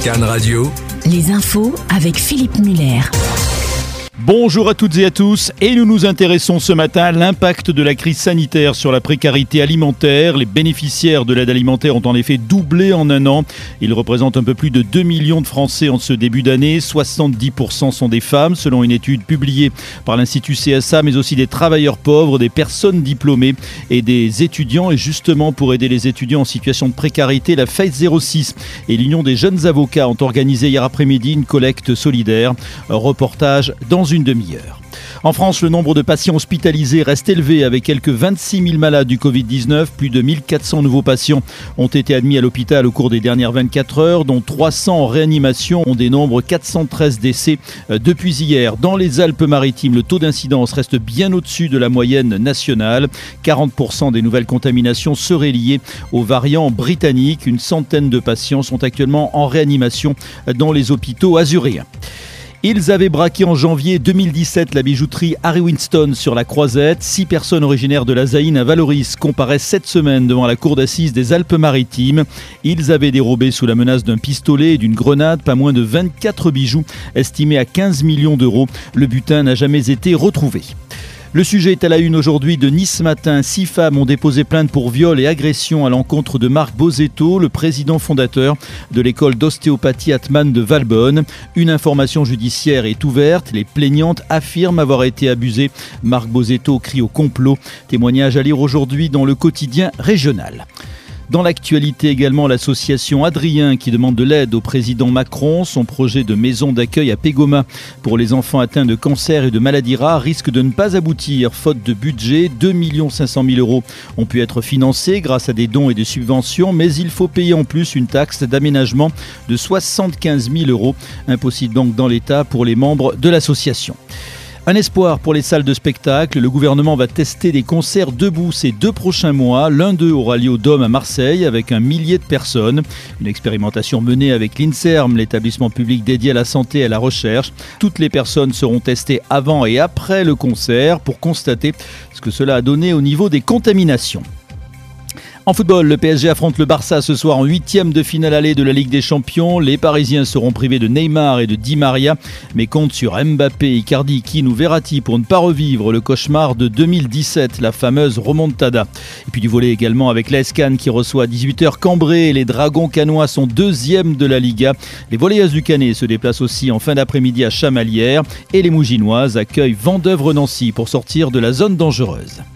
Cannes Radio. Les infos avec Philippe Muller. Bonjour à toutes et à tous, et nous nous intéressons ce matin à l'impact de la crise sanitaire sur la précarité alimentaire. Les bénéficiaires de l'aide alimentaire ont en effet doublé en un an. Ils représentent un peu plus de 2 millions de Français en ce début d'année. 70% sont des femmes, selon une étude publiée par l'Institut CSA, mais aussi des travailleurs pauvres, des personnes diplômées et des étudiants. Et justement, pour aider les étudiants en situation de précarité, la FAITH 06 et l'Union des jeunes avocats ont organisé hier après-midi une collecte solidaire. Un reportage dans une demi-heure. En France, le nombre de patients hospitalisés reste élevé avec quelques 26 000 malades du Covid-19. Plus de 1400 nouveaux patients ont été admis à l'hôpital au cours des dernières 24 heures, dont 300 en réanimation. On dénombre 413 décès depuis hier. Dans les Alpes-Maritimes, le taux d'incidence reste bien au-dessus de la moyenne nationale. 40% des nouvelles contaminations seraient liées aux variants britanniques. Une centaine de patients sont actuellement en réanimation dans les hôpitaux azuréens. Ils avaient braqué en janvier 2017 la bijouterie Harry Winston sur la Croisette. 6 personnes originaires de la Zaïne à Valoris comparaissent cette semaine devant la cour d'assises des Alpes-Maritimes. Ils avaient dérobé sous la menace d'un pistolet et d'une grenade pas moins de 24 bijoux estimés à 15 millions d'euros. Le butin n'a jamais été retrouvé. Le sujet est à la une aujourd'hui de Nice Matin. 6 femmes ont déposé plainte pour viol et agression à l'encontre de Marc Bosetto, le président fondateur de l'école d'ostéopathie Atman de Valbonne. Une information judiciaire est ouverte. Les plaignantes affirment avoir été abusées. Marc Bosetto crie au complot. Témoignage à lire aujourd'hui dans le quotidien régional. Dans l'actualité également, l'association Adrien qui demande de l'aide au président Macron. Son projet de maison d'accueil à Pégoma pour les enfants atteints de cancer et de maladies rares risque de ne pas aboutir faute de budget. 2 500 000 euros ont pu être financés grâce à des dons et des subventions, mais il faut payer en plus une taxe d'aménagement de 75 000 euros. Impossible donc dans l'État pour les membres de l'association. Un espoir pour les salles de spectacle. Le gouvernement va tester des concerts debout ces 2 prochains mois. L'un d'eux aura lieu au Dôme à Marseille avec 1 millier de personnes. Une expérimentation menée avec l'INSERM, l'établissement public dédié à la santé et à la recherche. Toutes les personnes seront testées avant et après le concert pour constater ce que cela a donné au niveau des contaminations. En football, le PSG affronte le Barça ce soir en 8e de finale aller de la Ligue des Champions. Les Parisiens seront privés de Neymar et de Di Maria, mais comptent sur Mbappé, Icardi, Kean ou Verratti pour ne pas revivre le cauchemar de 2017, la fameuse remontada. Et puis du volley également avec l'AS Cannes qui reçoit à 18h Cambrai. Les Dragons cannois sont 2e de la Liga. Les Volleyeuses du Canet se déplacent aussi en fin d'après-midi à Chamalières. Et les Mouginoises accueillent Vendeuvre-Nancy pour sortir de la zone dangereuse.